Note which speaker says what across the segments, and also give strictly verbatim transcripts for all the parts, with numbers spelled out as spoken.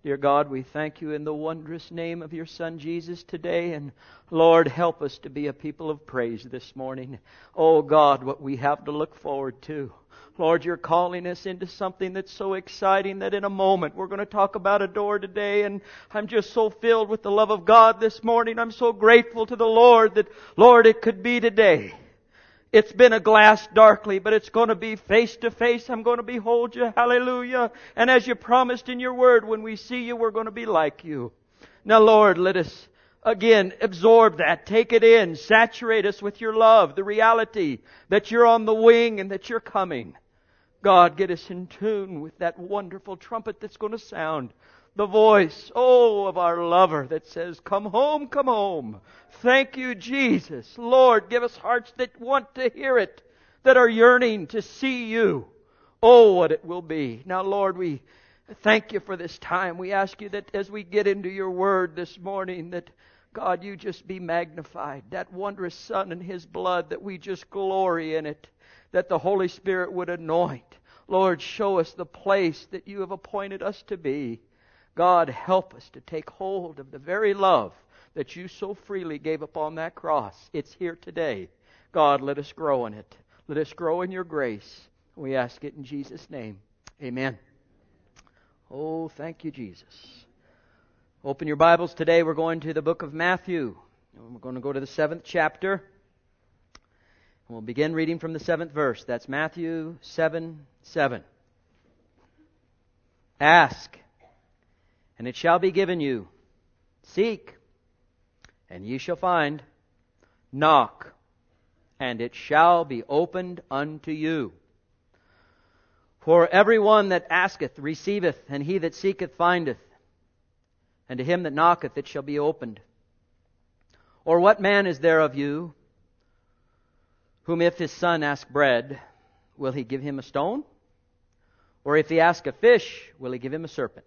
Speaker 1: Dear God, we thank You in the wondrous name of Your Son Jesus today. And Lord, help us to be a people of praise this morning. Oh God, what we have to look forward to. Lord, You're calling us into something that's so exciting that in a moment we're going to talk about a door today. And I'm just so filled with the love of God this morning. I'm so grateful to the Lord that, Lord, it could be today. It's been a glass darkly, but it's going to be face to face. I'm going to behold You. Hallelujah. And as You promised in Your Word, when we see You, we're going to be like You. Now, Lord, let us again absorb that. Take it in. Saturate us with Your love. The reality that You're on the wing and that You're coming. God, get us in tune with that wonderful trumpet that's going to sound. The voice, oh, of our lover that says, come home, come home. Thank You, Jesus. Lord, give us hearts that want to hear it, that are yearning to see You. Oh, what it will be. Now, Lord, we thank You for this time. We ask You that as we get into Your Word this morning, that, God, You just be magnified. That wondrous Son and His blood, that we just glory in it. That the Holy Spirit would anoint. Lord, show us the place that You have appointed us to be. God, help us to take hold of the very love that You so freely gave upon that cross. It's here today. God, let us grow in it. Let us grow in Your grace. We ask it in Jesus' name. Amen. Oh, thank You, Jesus. Open your Bibles today. We're going to the book of Matthew. We're going to go to the seventh chapter. We'll begin reading from the seventh verse. That's Matthew seven seven. Ask, and it shall be given you. Seek, and ye shall find. Knock, and it shall be opened unto you. For every one that asketh receiveth, and he that seeketh findeth. And to him that knocketh it shall be opened. Or what man is there of you, whom if his son ask bread, will he give him a stone? Or if he ask a fish, will he give him a serpent?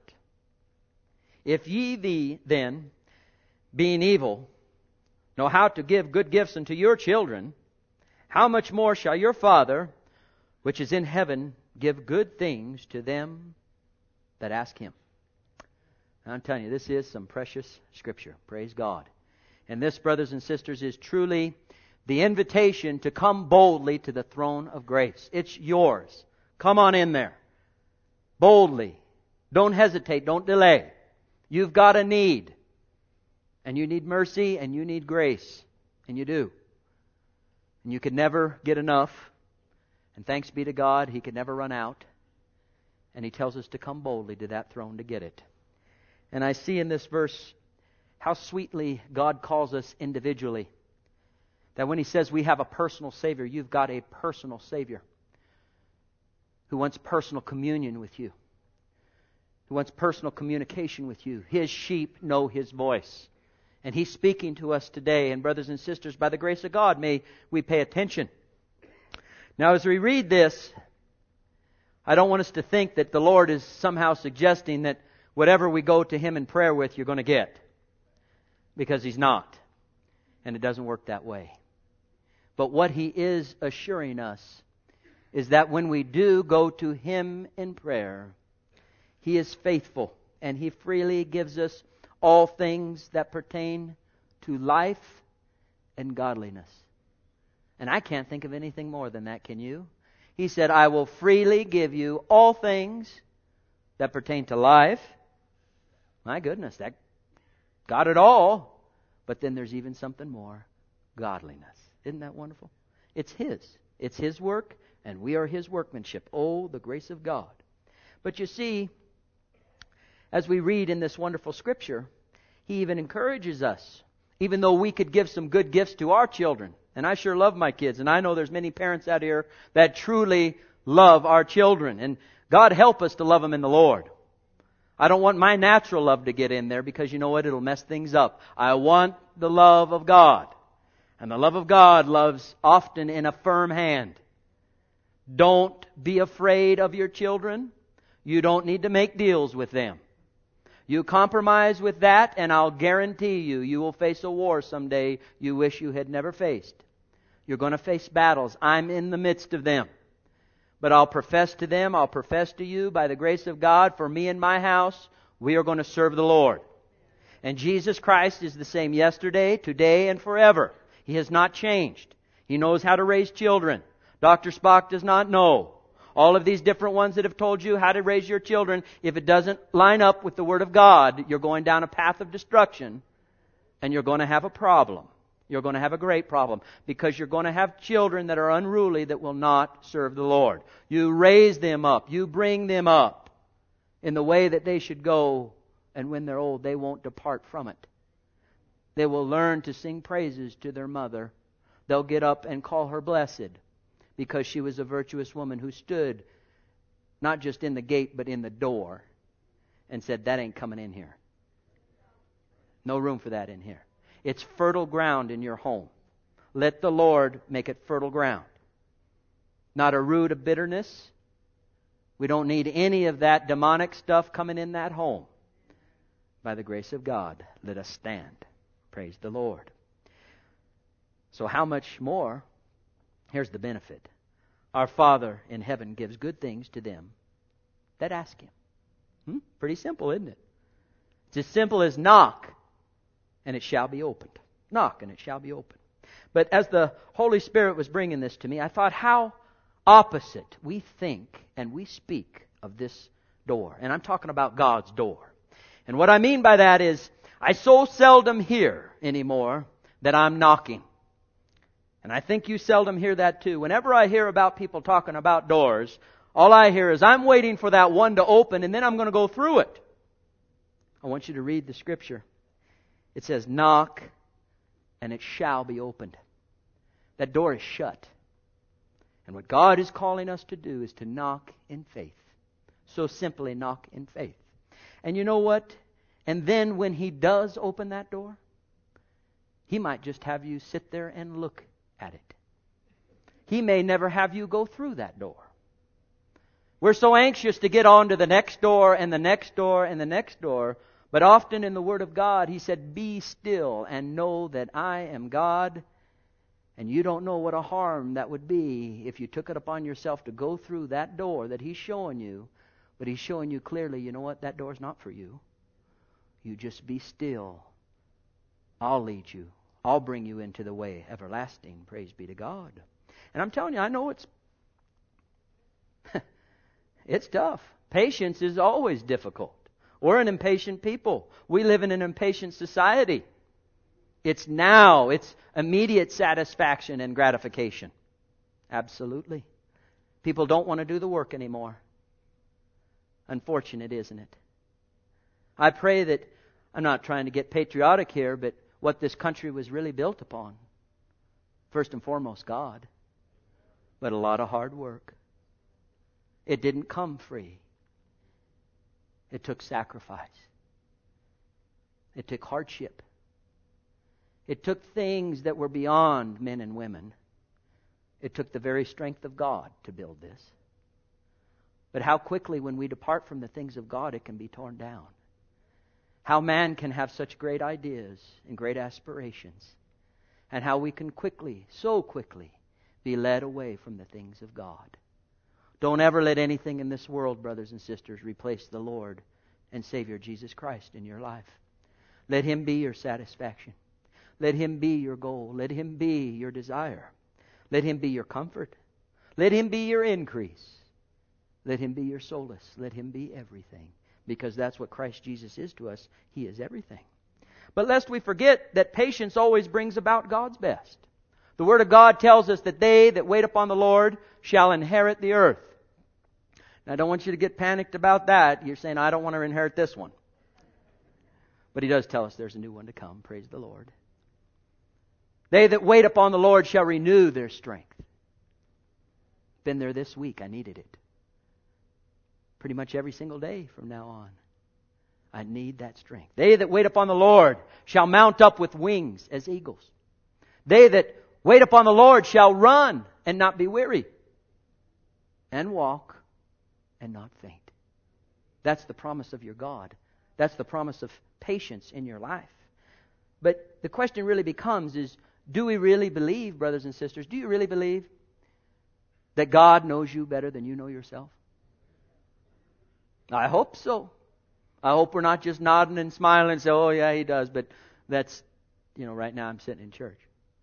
Speaker 1: If ye the, then, being evil, know how to give good gifts unto your children, how much more shall your Father, which is in heaven, give good things to them that ask Him? I'm telling you, this is some precious Scripture. Praise God. And this, brothers and sisters, is truly the invitation to come boldly to the throne of grace. It's yours. Come on in there. Boldly. Don't hesitate. Don't delay. You've got a need. And you need mercy and you need grace. And you do. And you can never get enough. And thanks be to God, He can never run out. And He tells us to come boldly to that throne to get it. And I see in this verse how sweetly God calls us individually. That when He says we have a personal Savior, you've got a personal Savior who wants personal communion with you, who wants personal communication with you. His sheep know His voice. And He's speaking to us today. And brothers and sisters, by the grace of God, may we pay attention. Now, as we read this, I don't want us to think that the Lord is somehow suggesting that whatever we go to Him in prayer with, you're going to get. Because He's not. And it doesn't work that way. But what He is assuring us is that when we do go to Him in prayer, He is faithful and He freely gives us all things that pertain to life and godliness. And I can't think of anything more than that, can you? He said, I will freely give you all things that pertain to life. My goodness, that got it all. But then there's even something more. Godliness. Isn't that wonderful? It's His. It's His work, and we are His workmanship. Oh, the grace of God. But you see, as we read in this wonderful Scripture, He even encourages us. Even though we could give some good gifts to our children. And I sure love my kids. And I know there's many parents out here that truly love our children. And God help us to love them in the Lord. I don't want my natural love to get in there because you know what? It'll mess things up. I want the love of God. And the love of God loves often in a firm hand. Don't be afraid of your children. You don't need to make deals with them. You compromise with that and I'll guarantee you, you will face a war someday you wish you had never faced. You're going to face battles. I'm in the midst of them. But I'll profess to them, I'll profess to you by the grace of God, for me and my house, we are going to serve the Lord. And Jesus Christ is the same yesterday, today, and forever. He has not changed. He knows how to raise children. Doctor Spock does not know. All of these different ones that have told you how to raise your children, if it doesn't line up with the Word of God, you're going down a path of destruction, and you're going to have a problem. You're going to have a great problem, because you're going to have children that are unruly that will not serve the Lord. You raise them up. You bring them up in the way that they should go, and when they're old, they won't depart from it. They will learn to sing praises to their mother. They'll get up and call her blessed, because she was a virtuous woman who stood not just in the gate but in the door and said, that ain't coming in here. No room for that in here. It's fertile ground in your home. Let the Lord make it fertile ground. Not a root of bitterness. We don't need any of that demonic stuff coming in that home. By the grace of God, let us stand. Praise the Lord. So how much more? Here's the benefit. Our Father in heaven gives good things to them that ask Him. Hmm? Pretty simple, isn't it? It's as simple as knock, and it shall be opened. Knock, and it shall be opened. But as the Holy Spirit was bringing this to me, I thought how opposite we think and we speak of this door. And I'm talking about God's door. And what I mean by that is, I so seldom hear anymore that I'm knocking. And I think you seldom hear that too. Whenever I hear about people talking about doors, all I hear is, I'm waiting for that one to open and then I'm going to go through it. I want you to read the Scripture. It says, knock and it shall be opened. That door is shut. And what God is calling us to do is to knock in faith. So simply knock in faith. And you know what? And then when He does open that door, He might just have you sit there and look at it. He may never have you go through that door. We're so anxious to get on to the next door and the next door and the next door. But often in the Word of God, He said, be still and know that I am God. And you don't know what a harm that would be if you took it upon yourself to go through that door that He's showing you. But He's showing you clearly, you know what? That door's not for you. You just be still. I'll lead you. I'll bring you into the way everlasting. Praise be to God. And I'm telling you, I know it's it's tough. Patience is always difficult. We're an impatient people. We live in an impatient society. It's now. It's immediate satisfaction and gratification. Absolutely. People don't want to do the work anymore. Unfortunate, isn't it? I pray that, I'm not trying to get patriotic here, but what this country was really built upon, first and foremost, God, but a lot of hard work. It didn't come free. It took sacrifice. It took hardship. It took things that were beyond men and women. It took the very strength of God to build this. But how quickly, when we depart from the things of God, it can be torn down. How man can have such great ideas and great aspirations. And how we can quickly, so quickly, be led away from the things of God. Don't ever let anything in this world, brothers and sisters, replace the Lord and Savior Jesus Christ in your life. Let Him be your satisfaction. Let Him be your goal. Let Him be your desire. Let Him be your comfort. Let Him be your increase. Let Him be your solace. Let Him be everything. Because that's what Christ Jesus is to us. He is everything. But lest we forget that patience always brings about God's best. The Word of God tells us that they that wait upon the Lord shall inherit the earth. Now, I don't want you to get panicked about that. You're saying, I don't want to inherit this one. But He does tell us there's a new one to come. Praise the Lord. They that wait upon the Lord shall renew their strength. Been there this week. I needed it. Pretty much every single day from now on. I need that strength. They that wait upon the Lord shall mount up with wings as eagles. They that wait upon the Lord shall run and not be weary, and walk and not faint. That's the promise of your God. That's the promise of patience in your life. But the question really becomes is, do we really believe, brothers and sisters, do you really believe that God knows you better than you know yourself? I hope so. I hope we're not just nodding and smiling and say, oh yeah, He does, but that's, you know, right now I'm sitting in church.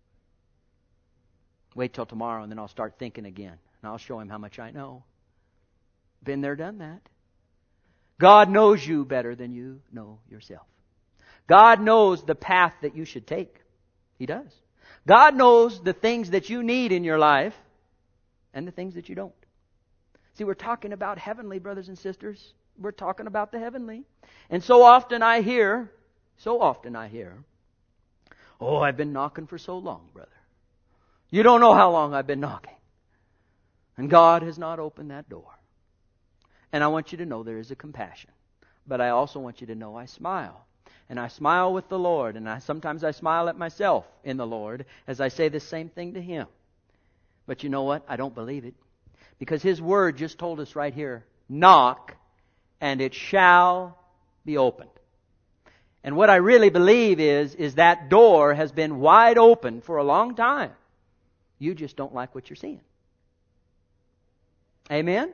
Speaker 1: Wait till tomorrow and then I'll start thinking again. And I'll show Him how much I know. Been there, done that. God knows you better than you know yourself. God knows the path that you should take. He does. God knows the things that you need in your life and the things that you don't. See, we're talking about heavenly, brothers and sisters. We're talking about the heavenly. And so often I hear, so often I hear, oh, I've been knocking for so long, brother. You don't know how long I've been knocking. And God has not opened that door. And I want you to know there is a compassion. But I also want you to know I smile. And I smile with the Lord. And I sometimes I smile at myself in the Lord as I say the same thing to Him. But you know what? I don't believe it. Because His Word just told us right here, knock and it shall be opened. And what I really believe is, is that door has been wide open for a long time. You just don't like what you're seeing. Amen?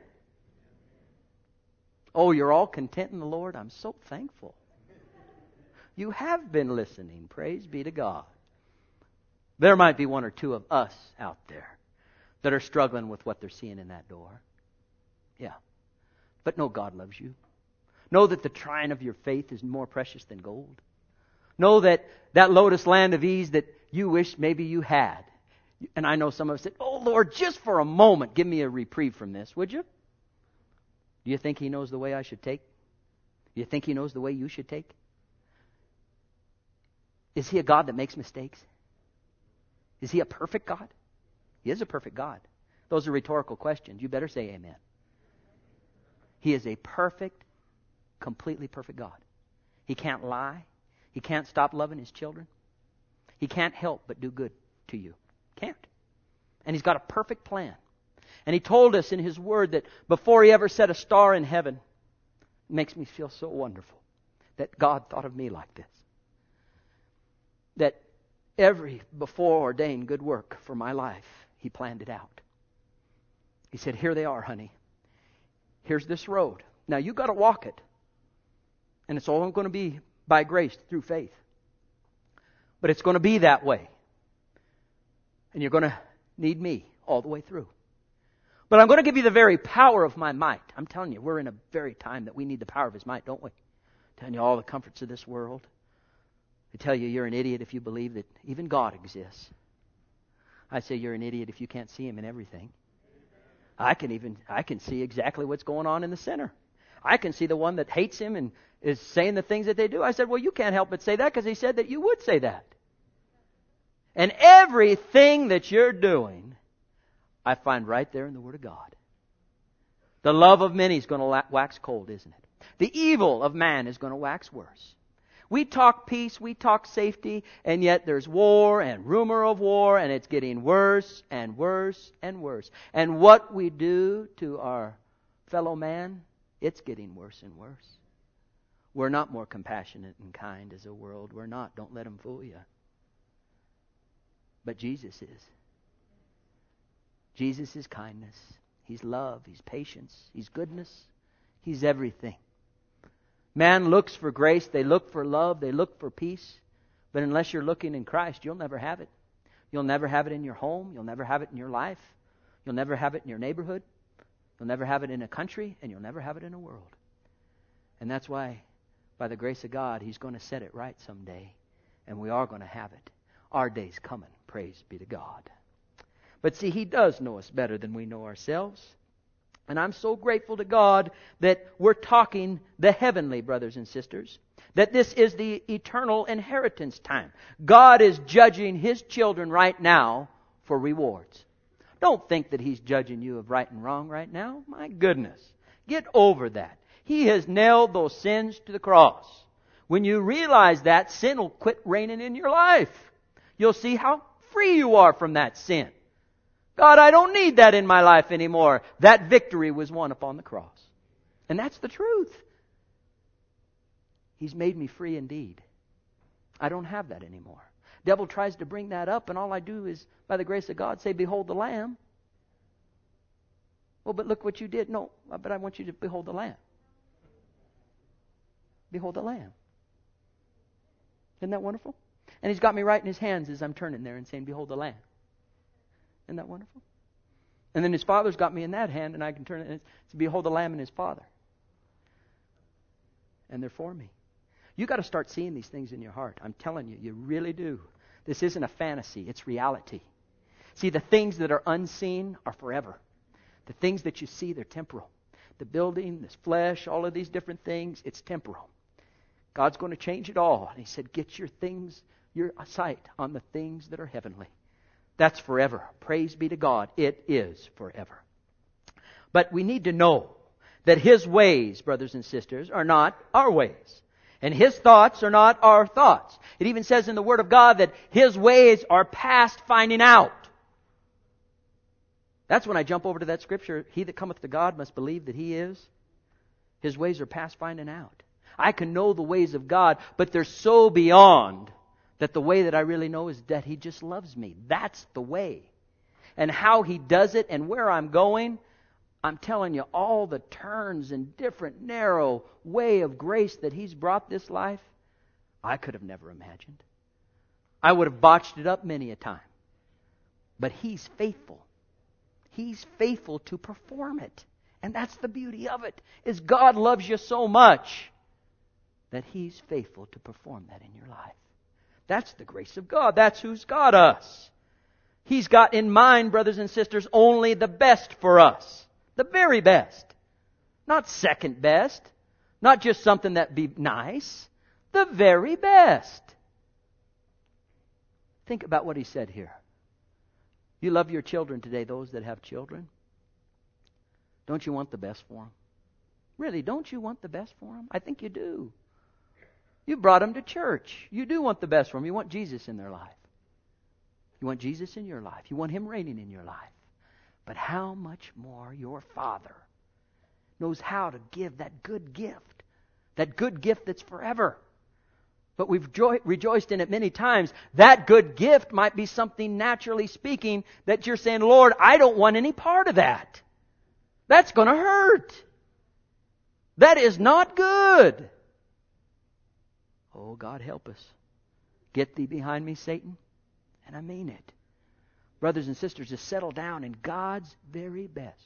Speaker 1: Oh, you're all content in the Lord? I'm so thankful. You have been listening. Praise be to God. There might be one or two of us out there that are struggling with what they're seeing in that door. Yeah. But know God loves you. Know that the trying of your faith is more precious than gold. Know that that lotus land of ease that you wish maybe you had. And I know some of us said, oh Lord, just for a moment, give me a reprieve from this, would you? Do you think He knows the way I should take? Do you think He knows the way you should take? Is He a God that makes mistakes? Is He a perfect God? He is a perfect God. Those are rhetorical questions. You better say amen. He is a perfect, completely perfect God. He can't lie. He can't stop loving His children. He can't help but do good to you. Can't. And He's got a perfect plan. And He told us in His Word that before He ever set a star in heaven, it makes me feel so wonderful that God thought of me like this. That every before ordained good work for my life, He planned it out. He said, here they are, honey. Here's this road. Now you got to walk it. And it's all going to be by grace through faith. But it's going to be that way. And you're going to need me all the way through. But I'm going to give you the very power of my might. I'm telling you, we're in a very time that we need the power of His might, don't we? I'm telling you all the comforts of this world. I tell you, you're an idiot if you believe that even God exists. I say you're an idiot if you can't see Him in everything. I can even, I can see exactly what's going on in the center. I can see the one that hates Him and is saying the things that they do. I said, well, you can't help but say that because He said that you would say that. And everything that you're doing, I find right there in the Word of God. The love of many is going to wax cold, isn't it? The evil of man is going to wax worse. We talk peace, we talk safety, and yet there's war and rumor of war, and it's getting worse and worse and worse. And what we do to our fellow man, it's getting worse and worse. We're not more compassionate and kind as a world. We're not. Don't let them fool you. But Jesus is. Jesus is kindness. He's love. He's patience. He's goodness. He's everything. Man looks for grace. They look for love. They look for peace. But unless you're looking in Christ, you'll never have it. You'll never have it in your home. You'll never have it in your life. You'll never have it in your neighborhood. You'll never have it in a country. And you'll never have it in a world. And that's why, by the grace of God, He's going to set it right someday. And we are going to have it. Our day's coming. Praise be to God. But see, He does know us better than we know ourselves. And I'm so grateful to God that we're talking the heavenly, brothers and sisters. That this is the eternal inheritance time. God is judging His children right now for rewards. Don't think that He's judging you of right and wrong right now. My goodness. Get over that. He has nailed those sins to the cross. When you realize that, sin will quit reigning in your life. You'll see how free you are from that sin. God, I don't need that in my life anymore. That victory was won upon the cross. And that's the truth. He's made me free indeed. I don't have that anymore. Devil tries to bring that up, and all I do is, by the grace of God, say, behold the Lamb. Well, but look what you did. No, but I want you to behold the Lamb. Behold the Lamb. Isn't that wonderful? And He's got me right in His hands as I'm turning there and saying, behold the Lamb. Isn't that wonderful? And then His Father's got me in that hand, and I can turn it and it's, behold the Lamb and His Father. And they're for me. You got to start seeing these things in your heart. I'm telling you, you really do. This isn't a fantasy, it's reality. See, the things that are unseen are forever. The things that you see, they're temporal. The building, this flesh, all of these different things, it's temporal. God's going to change it all. And He said, get your things, your sight on the things that are heavenly. That's forever. Praise be to God. It is forever. But we need to know that His ways, brothers and sisters, are not our ways. And His thoughts are not our thoughts. It even says in the Word of God that His ways are past finding out. That's when I jump over to that scripture. He that cometh to God must believe that He is. His ways are past finding out. I can know the ways of God, but they're so beyond that the way that I really know is that He just loves me. That's the way. And how He does it and where I'm going, I'm telling you, all the turns and different narrow way of grace that He's brought this life, I could have never imagined. I would have botched it up many a time. But He's faithful. He's faithful to perform it. And that's the beauty of it, is God loves you so much that He's faithful to perform that in your life. That's the grace of God. That's who's got us. He's got in mind, brothers and sisters, only the best for us. The very best. Not second best. Not just something that'd be nice. The very best. Think about what He said here. You love your children today, those that have children. Don't you want the best for them? Really, don't you want the best for them? I think you do. You brought them to church. You do want the best for them. You want Jesus in their life. You want Jesus in your life. You want Him reigning in your life. But how much more your Father knows how to give that good gift. That good gift that's forever. But we've jo- rejoiced in it many times. That good gift might be something, naturally speaking, that you're saying, Lord, I don't want any part of that. That's going to hurt. That is not good. Oh, God help us. Get thee behind me, Satan. And I mean it. Brothers and sisters, just settle down in God's very best.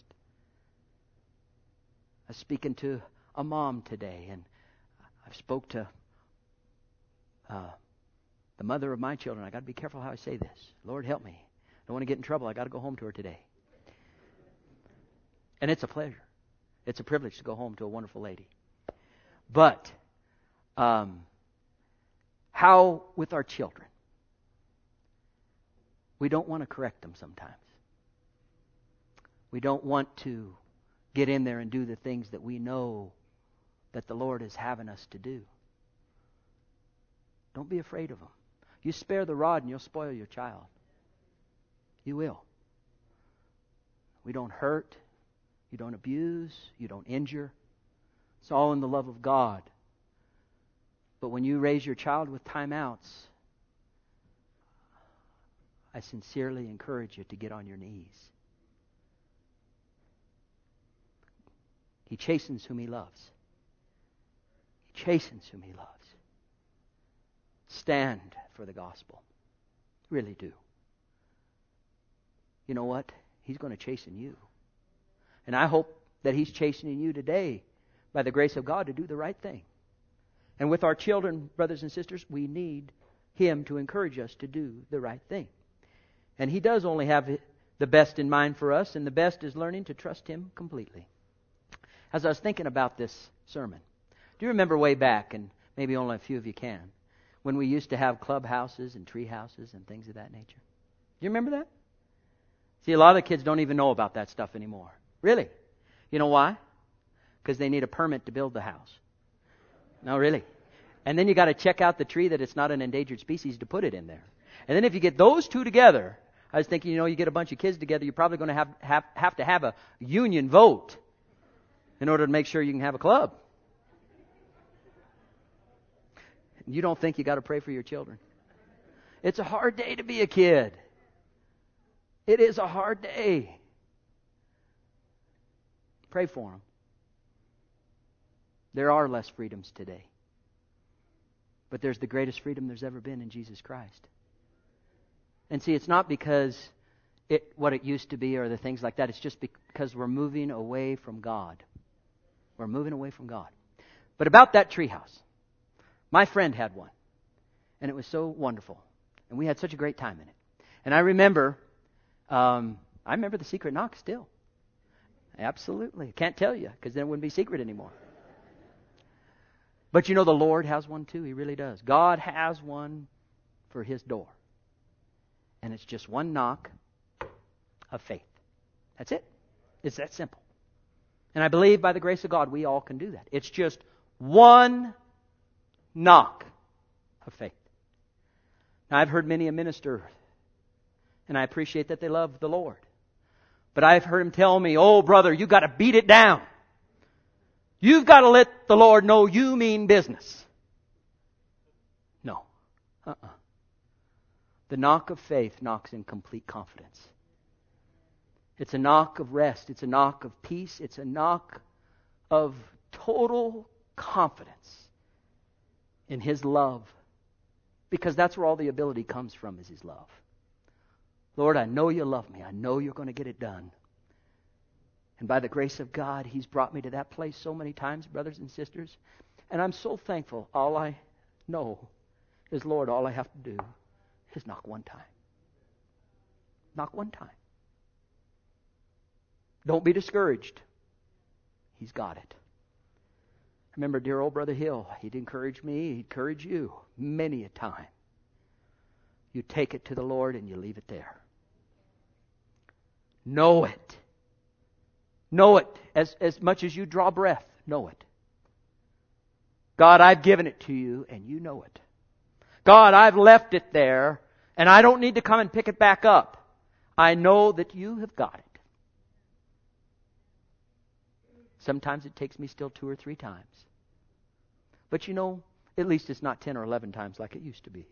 Speaker 1: I was speaking to a mom today, and I spoke to uh, the mother of my children. I got to be careful how I say this. Lord, help me. I don't want to get in trouble. I got to go home to her today. And it's a pleasure. It's a privilege to go home to a wonderful lady. But um, how with our children? We don't want to correct them sometimes. We don't want to get in there and do the things that we know that the Lord is having us to do. Don't be afraid of them. You spare the rod and you'll spoil your child. You will. We don't hurt. You don't abuse. You don't injure. It's all in the love of God. But when you raise your child with timeouts, I sincerely encourage you to get on your knees. He chastens whom He loves. He chastens whom He loves. Stand for the gospel. Really do. You know what? He's going to chasten you. And I hope that He's chastening you today by the grace of God to do the right thing. And with our children, brothers and sisters, we need Him to encourage us to do the right thing. And He does only have the best in mind for us, and the best is learning to trust Him completely. As I was thinking about this sermon, do you remember way back, and maybe only a few of you can, when we used to have clubhouses and tree houses and things of that nature? Do you remember that? See, a lot of the kids don't even know about that stuff anymore. Really? You know why? Because they need a permit to build the house. No, really. And then you got to check out the tree that it's not an endangered species to put it in there. And then if you get those two together, I was thinking, you know, you get a bunch of kids together, you're probably going to have, have, have to have a union vote in order to make sure you can have a club. You don't think you got to pray for your children. It's a hard day to be a kid. It is a hard day. Pray for them. There are less freedoms today. But there's the greatest freedom there's ever been in Jesus Christ. And see, it's not because it what it used to be or the things like that. It's just because we're moving away from God. We're moving away from God. But about that treehouse, my friend had one. And it was so wonderful. And we had such a great time in it. And I remember, um, I remember the secret knock still. Absolutely. Can't tell you, because then it wouldn't be secret anymore. But you know, the Lord has one too. He really does. God has one for His door. And it's just one knock of faith. That's it. It's that simple. And I believe by the grace of God, we all can do that. It's just one knock of faith. Now, I've heard many a minister, and I appreciate that they love the Lord. But I've heard him tell me, oh, brother, you've got to beat it down. You've got to let the Lord know you mean business. No. Uh-uh. The knock of faith knocks in complete confidence. It's a knock of rest. It's a knock of peace. It's a knock of total confidence in His love. Because that's where all the ability comes from, is His love. Lord, I know you love me. I know you're going to get it done. And by the grace of God, He's brought me to that place so many times, brothers and sisters. And I'm so thankful. All I know is, Lord, all I have to do is knock one time. Knock one time. Don't be discouraged. He's got it. I remember dear old Brother Hill. He'd encourage me. He'd encourage you many a time. You take it to the Lord and you leave it there. Know it. Know it as, as much as you draw breath. Know it. God, I've given it to you and you know it. God, I've left it there and I don't need to come and pick it back up. I know that you have got it. Sometimes it takes me still two or three times. But you know, at least it's not ten or eleven times like it used to be.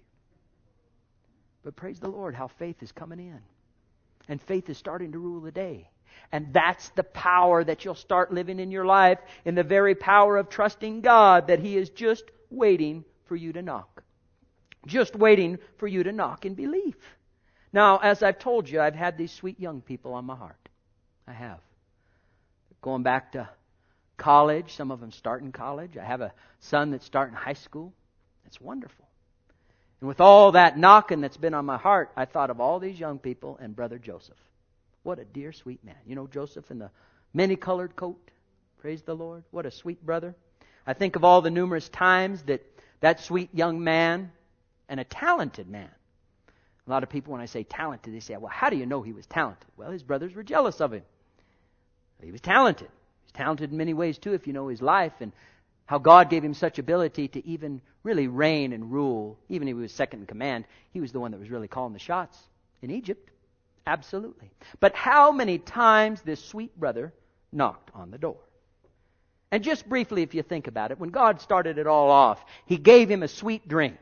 Speaker 1: But praise the Lord, how faith is coming in. And faith is starting to rule the day. And that's the power that you'll start living in your life, in the very power of trusting God, that He is just waiting for you to knock. Just waiting for you to knock in belief. Now, as I've told you, I've had these sweet young people on my heart. I have. Going back to college, some of them starting college. I have a son that's starting high school. It's wonderful. And with all that knocking that's been on my heart, I thought of all these young people and Brother Joseph. What a dear, sweet man. You know Joseph in the many-colored coat? Praise the Lord. What a sweet brother. I think of all the numerous times that that sweet young man, and a talented man. A lot of people, when I say talented, they say, well, how do you know he was talented? Well, his brothers were jealous of him. He was talented. He's talented in many ways, too, if you know his life and how God gave him such ability to even really reign and rule. Even if he was second in command, he was the one that was really calling the shots in Egypt. Absolutely. But how many times this sweet brother knocked on the door? And just briefly, if you think about it, when God started it all off, He gave him a sweet dream.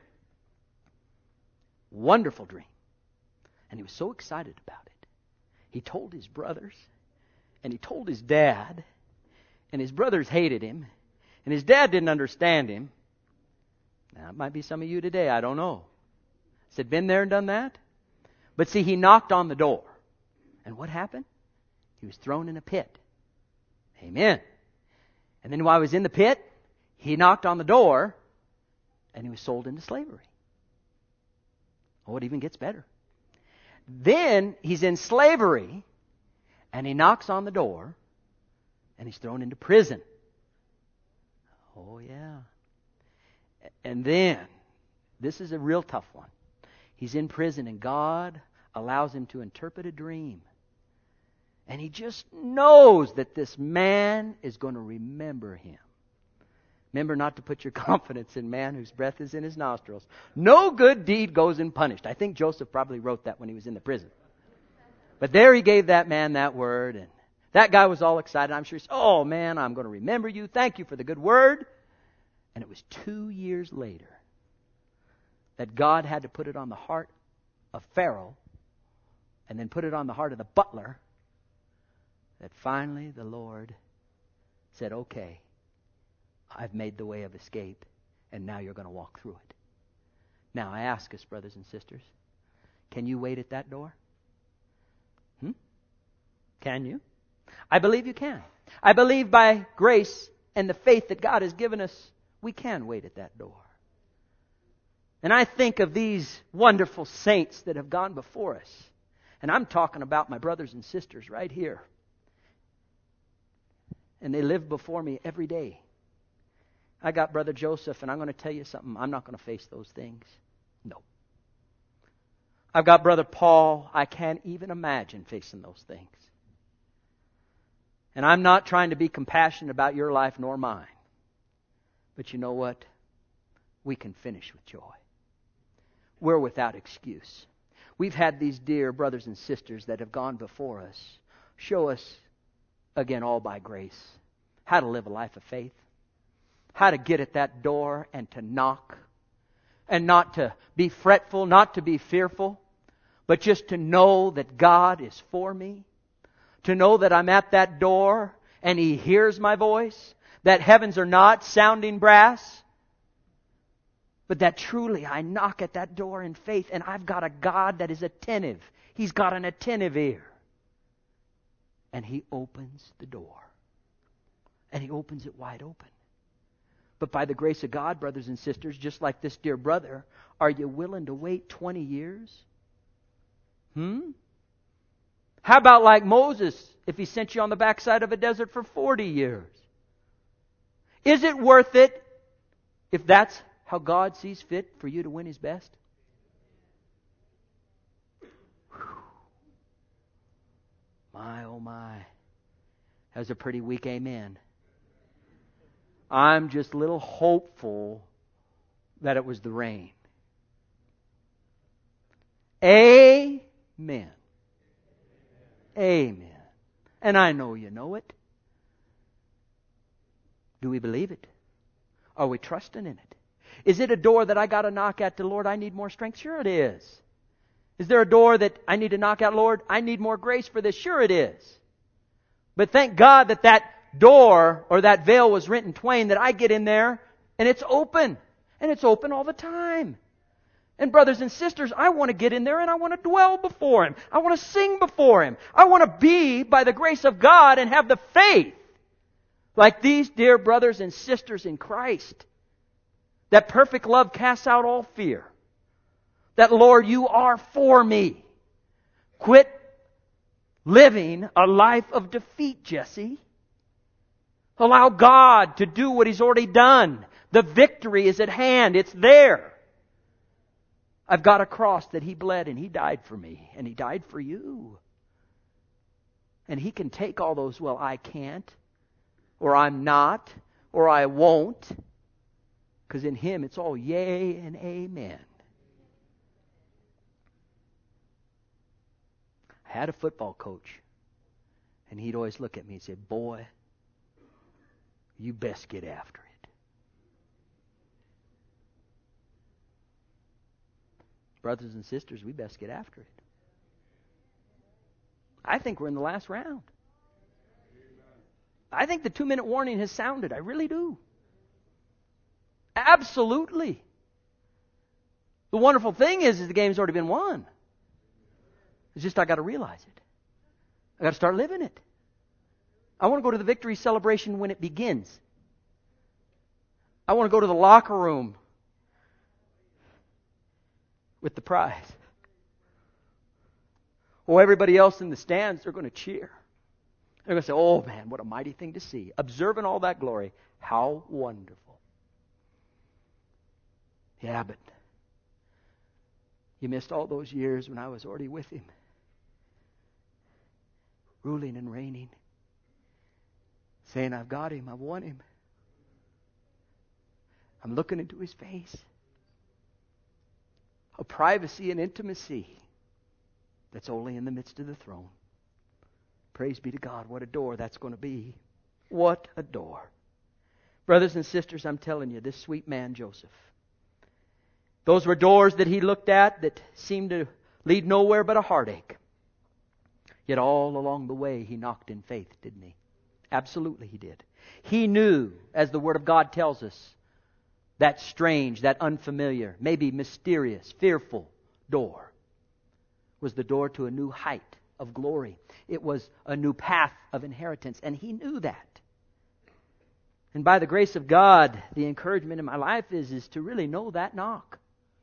Speaker 1: Wonderful dream. And he was so excited about it. He told his brothers, and he told his dad, and his brothers hated him, and his dad didn't understand him. Now, it might be some of you today, I don't know. Said, been there and done that? But see, he knocked on the door. And what happened? He was thrown in a pit. Amen. And then while he was in the pit, he knocked on the door, and he was sold into slavery. Oh, it even gets better. Then he's in slavery, and he knocks on the door, and he's thrown into prison. Oh, yeah. And then, this is a real tough one. He's in prison, and God allows him to interpret a dream. And he just knows that this man is going to remember him. Remember not to put your confidence in man whose breath is in his nostrils. No good deed goes unpunished. I think Joseph probably wrote that when he was in the prison. But there he gave that man that word, and that guy was all excited. I'm sure he said, oh man, I'm going to remember you. Thank you for the good word. And it was two years later that God had to put it on the heart of Pharaoh and then put it on the heart of the butler that finally the Lord said, okay, I've made the way of escape, and now you're going to walk through it. Now I ask us, brothers and sisters, can you wait at that door? Hmm? Can you? I believe you can. I believe by grace and the faith that God has given us, we can wait at that door. And I think of these wonderful saints that have gone before us. And I'm talking about my brothers and sisters right here. And they live before me every day. I got Brother Joseph, and I'm going to tell you something. I'm not going to face those things. No. I've got Brother Paul. I can't even imagine facing those things. And I'm not trying to be compassionate about your life nor mine. But you know what? We can finish with joy. We're without excuse. We've had these dear brothers and sisters that have gone before us show us, again, all by grace, how to live a life of faith, how to get at that door and to knock, and not to be fretful, not to be fearful, but just to know that God is for me, to know that I'm at that door and He hears my voice, that heavens are not sounding brass, but that truly I knock at that door in faith, and I've got a God that is attentive. He's got an attentive ear. And He opens the door. And He opens it wide open. But by the grace of God, brothers and sisters, just like this dear brother, are you willing to wait twenty years? Hmm? How about like Moses, if he sent you on the backside of a desert for forty years? Is it worth it if that's how God sees fit for you to win His best? Whew. My, oh my. That was a pretty weak amen. I'm just a little hopeful that it was the rain. Amen. Amen. And I know you know it. Do we believe it? Are we trusting in it? Is it a door that I got to knock at to, Lord, I need more strength? Sure it is. Is there a door that I need to knock at, Lord, I need more grace for this? Sure it is. But thank God that that door or that veil was rent in twain, that I get in there and it's open. And it's open all the time. And brothers and sisters, I want to get in there and I want to dwell before Him. I want to sing before Him. I want to be, by the grace of God, and have the faith like these dear brothers and sisters in Christ. That perfect love casts out all fear. That, Lord, You are for me. Quit living a life of defeat, Jesse. Allow God to do what He's already done. The victory is at hand. It's there. I've got a cross that He bled and He died for me. And He died for you. And He can take all those, well, I can't, or I'm not, or I won't. Because in Him it's all yea and amen. I had a football coach. And he'd always look at me and say, boy, you best get after it. Brothers and sisters, we best get after it. I think we're in the last round. I think the two-minute warning has sounded. I really do. Absolutely. The wonderful thing is, is the game's already been won. It's just I got to realize it. I got to start living it. I want to go to the victory celebration when it begins. I want to go to the locker room with the prize. Oh, everybody else in the stands, they're going to cheer. They're going to say, oh man, what a mighty thing to see. Observing all that glory. How wonderful. Yeah, but you missed all those years when I was already with Him. Ruling and reigning. Saying, I've got Him, I've won Him. I'm looking into His face. A privacy and intimacy that's only in the midst of the throne. Praise be to God. What a door that's going to be. What a door. Brothers and sisters, I'm telling you, this sweet man, Joseph, those were doors that he looked at that seemed to lead nowhere but a heartache. Yet all along the way, he knocked in faith, didn't he? Absolutely he did. He knew, as the Word of God tells us, that strange, that unfamiliar, maybe mysterious, fearful door was the door to a new height of glory. It was a new path of inheritance, and he knew that. And by the grace of God, the encouragement in my life is, is to really know that knock.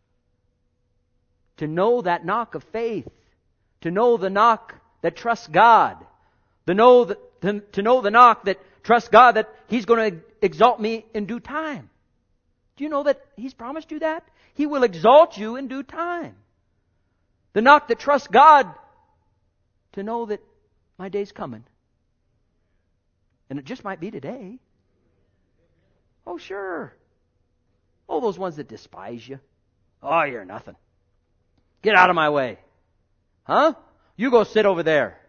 Speaker 1: To know that knock of faith. To know the knock that trusts God. To know, that, to, to know the knock that trusts God that He's going to exalt me in due time. Do you know that He's promised you that? He will exalt you in due time. The knock that trusts God to know that my day's coming. And it just might be today. Oh, sure. Oh, those ones that despise you. Oh, you're nothing. Get out of my way. Huh? You go sit over there.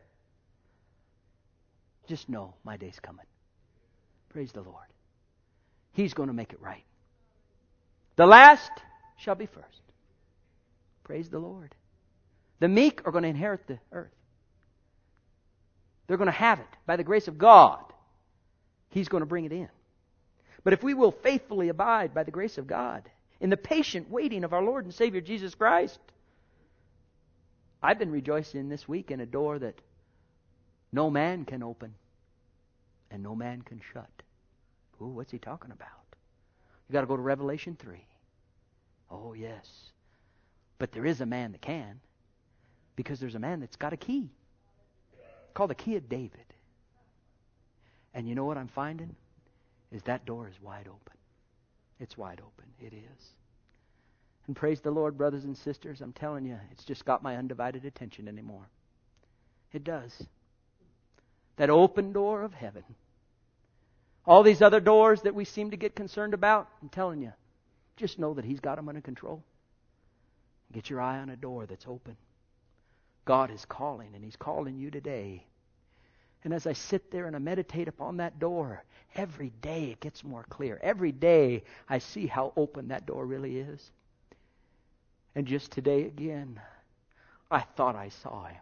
Speaker 1: Just know my day's coming. Praise the Lord. He's going to make it right. The last shall be first. Praise the Lord. The meek are going to inherit the earth. They're going to have it by the grace of God. He's going to bring it in. But if we will faithfully abide by the grace of God in the patient waiting of our Lord and Savior Jesus Christ, I've been rejoicing this week in a door that no man can open and no man can shut. Ooh, what's he talking about? You got to go to Revelation three. Oh, yes. But there is a man that can, because there's a man that's got a key. Called the key of David. And you know what I'm finding? Is that door is wide open. It's wide open. It is. And praise the Lord, brothers and sisters, I'm telling you, it's just got my undivided attention anymore. It does. That open door of heaven. All these other doors that we seem to get concerned about, I'm telling you, just know that He's got them under control. Get your eye on a door that's open. God is calling, and He's calling you today. And as I sit there and I meditate upon that door, every day it gets more clear. Every day I see how open that door really is. And just today again, I thought I saw Him.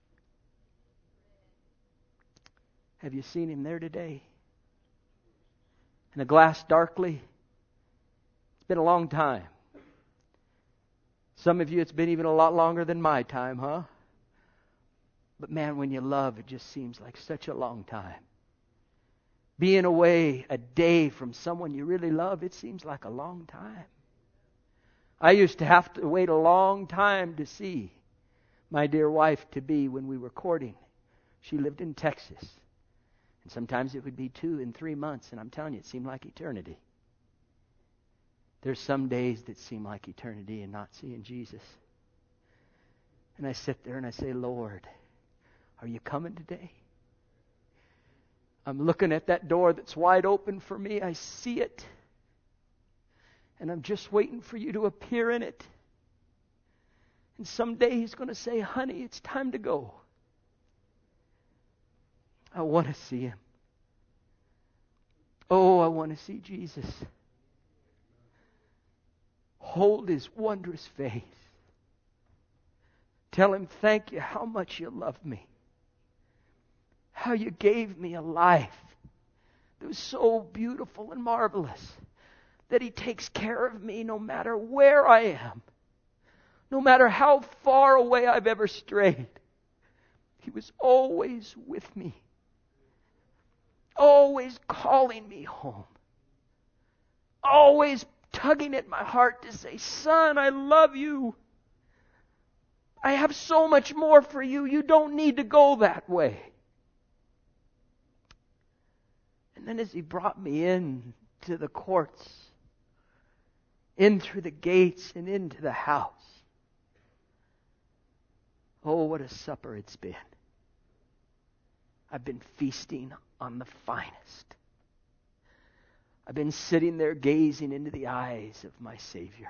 Speaker 1: Have you seen Him there today? In the glass darkly? It's been a long time. Some of you, it's been even a lot longer than my time, huh? But man, when you love, it just seems like such a long time. Being away a day from someone you really love, it seems like a long time. I used to have to wait a long time to see my dear wife-to-be when we were courting. She lived in Texas. And sometimes it would be two and three months, and I'm telling you, it seemed like eternity. There's some days that seem like eternity and not seeing Jesus. And I sit there and I say, Lord, are you coming today? I'm looking at that door that's wide open for me. I see it. And I'm just waiting for you to appear in it. And someday He's going to say, honey, it's time to go. I want to see Him. Oh, I want to see Jesus. Hold His wondrous face. Tell Him, thank you, how much you love me. How you gave me a life that was so beautiful and marvelous. That He takes care of me no matter where I am. No matter how far away I've ever strayed. He was always with me. Always calling me home. Always tugging at my heart to say, son, I love you. I have so much more for you. You don't need to go that way. And then as He brought me in to the courts, in through the gates and into the house, oh, what a supper it's been. I've been feasting on the finest. I've been sitting there gazing into the eyes of my Savior.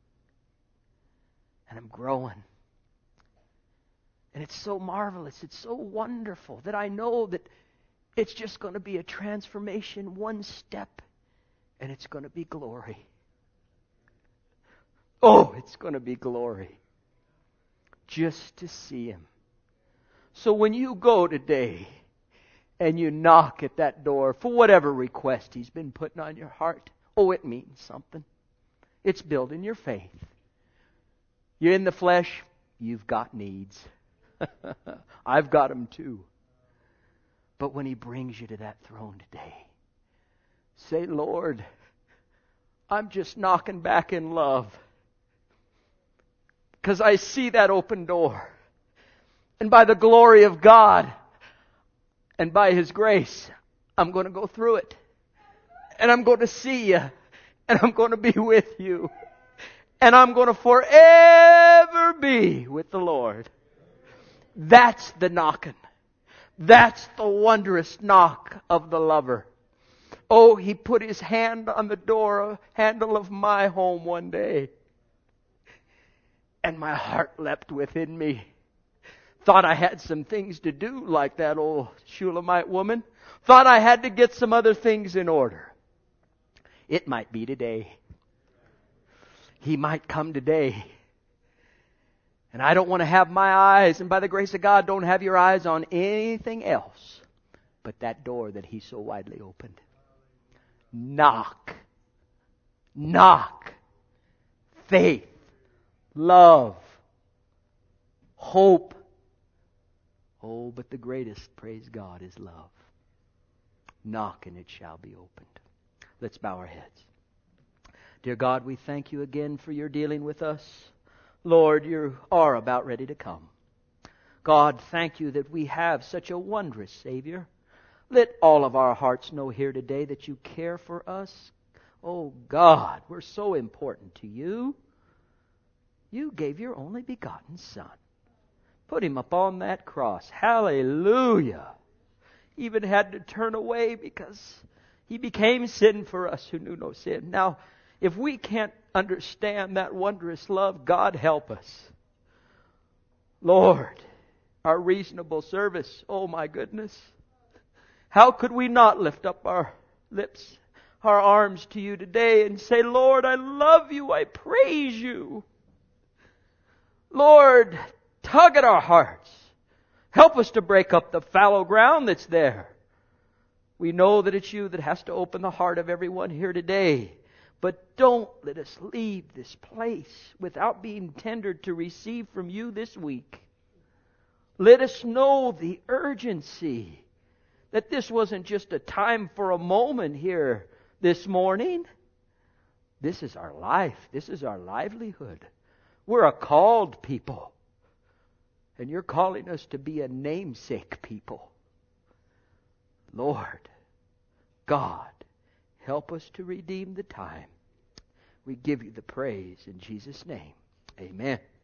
Speaker 1: And I'm growing. And it's so marvelous, it's so wonderful that I know that it's just going to be a transformation, one step, and it's going to be glory. Oh, it's going to be glory. Just to see Him. So when you go today and you knock at that door for whatever request He's been putting on your heart, oh, it means something. It's building your faith. You're in the flesh, you've got needs. I've got them too. But when He brings you to that throne today, say, Lord, I'm just knocking back in love. Because I see that open door. And by the glory of God and by His grace, I'm going to go through it. And I'm going to see you. And I'm going to be with you. And I'm going to forever be with the Lord. That's the knocking. That's the wondrous knock of the lover. Oh, He put His hand on the door handle of my home one day. And my heart leapt within me. Thought I had some things to do like that old Shulamite woman. Thought I had to get some other things in order. It might be today. He might come today. And I don't want to have my eyes, and by the grace of God, don't have your eyes on anything else but that door that He so widely opened. Knock. Knock. Faith. Love. Hope. Oh, but the greatest, praise God, is love. Knock and it shall be opened. Let's bow our heads. Dear God, we thank You again for Your dealing with us. Lord, You are about ready to come. God, thank You that we have such a wondrous Savior. Let all of our hearts know here today that You care for us. Oh God, we're so important to You. You gave Your only begotten Son. Put Him upon that cross. Hallelujah. Even had to turn away because He became sin for us who knew no sin. Now, if we can't understand that wondrous love, God help us. Lord, our reasonable service, oh my goodness. How could we not lift up our lips, our arms to You today and say, Lord, I love You, I praise You. Lord, tug at our hearts. Help us to break up the fallow ground that's there. We know that it's You that has to open the heart of everyone here today. But don't let us leave this place without being tendered to receive from You this week. Let us know the urgency that this wasn't just a time for a moment here this morning. This is our life. This is our livelihood. We're a called people. And You're calling us to be a namesake people. Lord, God, help us to redeem the time. We give You the praise in Jesus' name. Amen.